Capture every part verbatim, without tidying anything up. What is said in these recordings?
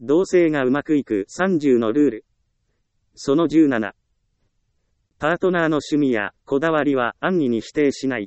同棲がうまくいくさんじゅうのルール。そのじゅうなな。パートナーの趣味やこだわりは安易に否定しない。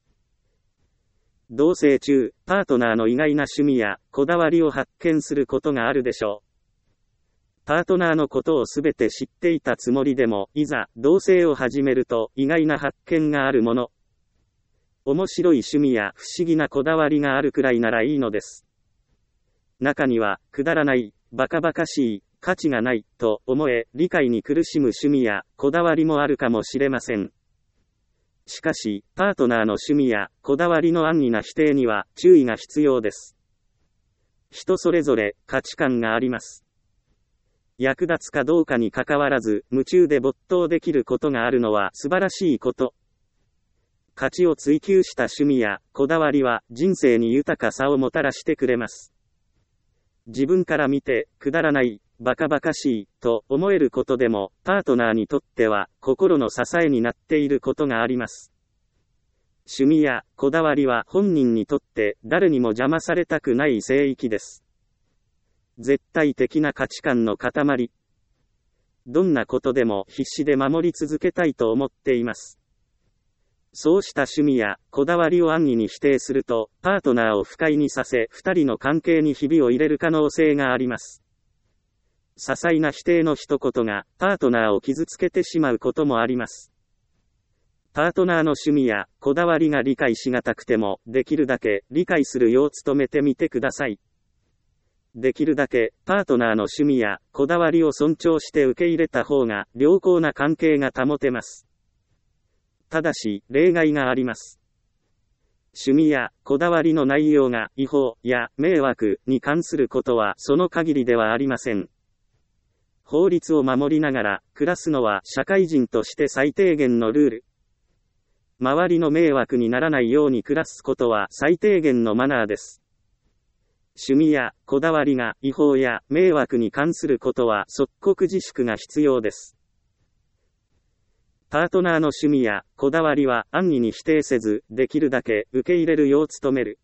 同棲中、パートナーの意外な趣味やこだわりを発見することがあるでしょう。パートナーのことをすべて知っていたつもりでも、いざ同棲を始めると意外な発見があるもの。面白い趣味や不思議なこだわりがあるくらいならいいのです。中には、くだらない、バカバカしい、価値がない、と思え、理解に苦しむ趣味やこだわりもあるかもしれません。しかし、パートナーの趣味やこだわりの安易な否定には注意が必要です。人それぞれ価値観があります。役立つかどうかにかかわらず、夢中で没頭できることがあるのは素晴らしいこと。価値を追求した趣味やこだわりは人生に豊かさをもたらしてくれます。自分から見て、くだらない、バカバカしい、と思えることでも、パートナーにとっては、心の支えになっていることがあります。趣味やこだわりは本人にとって、誰にも邪魔されたくない聖域です。絶対的な価値観の塊。どんなことでも必死で守り続けたいと思っています。そうした趣味やこだわりを安易に否定すると、パートナーを不快にさせ、二人の関係にひびを入れる可能性があります。些細な否定の一言が、パートナーを傷つけてしまうこともあります。パートナーの趣味やこだわりが理解しがたくても、できるだけ理解するよう努めてみてください。できるだけ、パートナーの趣味やこだわりを尊重して受け入れた方が、良好な関係が保てます。ただし、例外があります。趣味やこだわりの内容が違法や迷惑に関することはその限りではありません。法律を守りながら暮らすのは社会人として最低限のルール。周りの迷惑にならないように暮らすことは最低限のマナーです。趣味やこだわりが違法や迷惑に関することは即刻自粛が必要です。パートナーの趣味やこだわりは安易に否定せず、できるだけ受け入れるよう努める。